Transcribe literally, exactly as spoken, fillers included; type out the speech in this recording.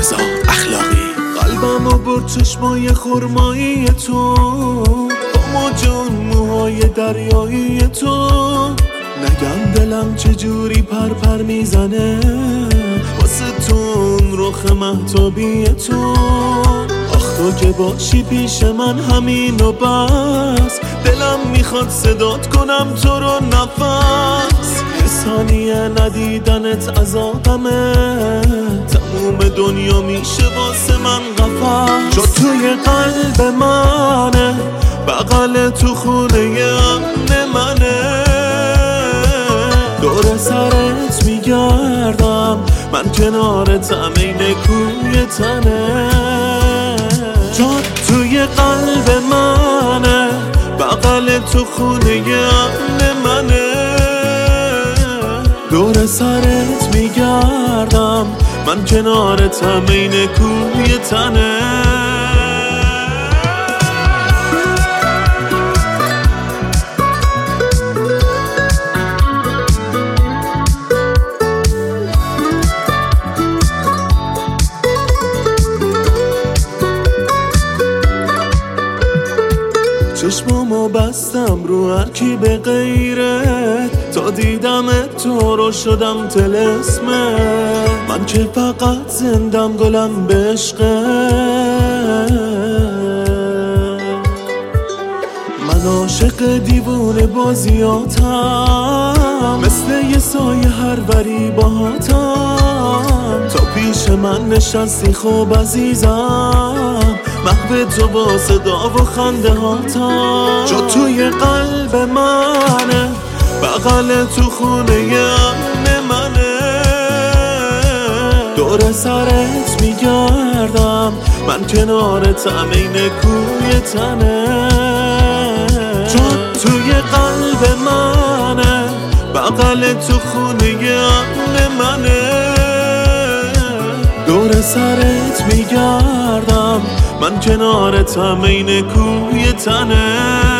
مرتضی اخلاقی. قلبم و برد چشمای خرمایی تو، با موج اون موهای دریایی تو. نگم دلم چجوری پر پر میزنه واسه تو اون رخ مهتابی تو. آخ تو که باشی پیش من همین و بس، دلم میخواد صدات کنم تو رو نفس. یه ثانیه ندیدنت عذابمه، تموم دنیا میشه واسه من قفس. جا توی قلب منه، بغل تو خونه امن منه. دور سرت میگردم من کنارتم این کوی تنه. جا توی قلب منه، بغل تو خونه امن منه. دور سرت میگردم من کنارتم این کوی تنه. چشمامو بستم رو هر کی به غیرت، تا دیدم تو رو شدم طلسمه. من که فقط زندم گلم به عشقت، من عاشق دیوونه بازیاتم، مثل یه سایه هر وری باهاتم. تا پیش من نشستی خوب عزیزم، محو تو با صدا و خنده هاتم. جا توی قلب منه، بغل تو خونه امن منه. دور سرت میگردم من کنارتم این کوی تنه. جا توی قلب منه، بغل تو خونه امن منه. دور سرت میگردم من کنارتم این کوی تنه.